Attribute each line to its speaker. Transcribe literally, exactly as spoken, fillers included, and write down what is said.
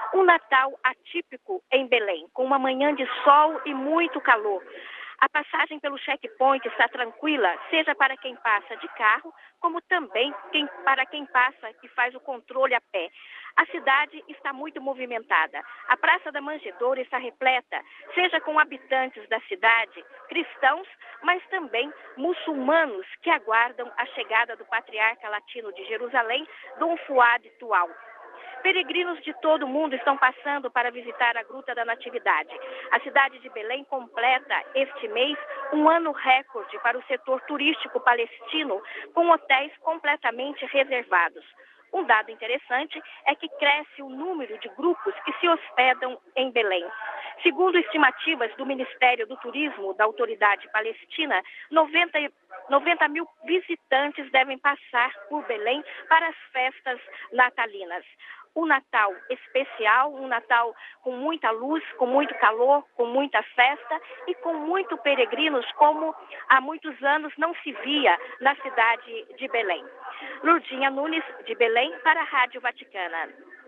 Speaker 1: Um Natal atípico em Belém, com uma manhã de sol e muito calor. A passagem pelo checkpoint está tranquila, seja para quem passa de carro, como também quem, para quem passa e faz o controle a pé. A cidade está muito movimentada. A Praça da Manjedoura está repleta, seja com habitantes da cidade, cristãos, mas também muçulmanos que aguardam a chegada do patriarca latino de Jerusalém, Dom Fuad Tual. Peregrinos de todo o mundo estão passando para visitar a Gruta da Natividade. A cidade de Belém completa este mês um ano recorde para o setor turístico palestino, com hotéis completamente reservados. Um dado interessante é que cresce o número de grupos que se hospedam em Belém. Segundo estimativas do Ministério do Turismo da Autoridade Palestina, noventa, noventa mil visitantes devem passar por Belém para as festas natalinas. Um Natal especial, um Natal com muita luz, com muito calor, com muita festa e com muitos peregrinos, como há muitos anos não se via na cidade de Belém. Lourdinha Nunes, de Belém, para a Rádio Vaticana.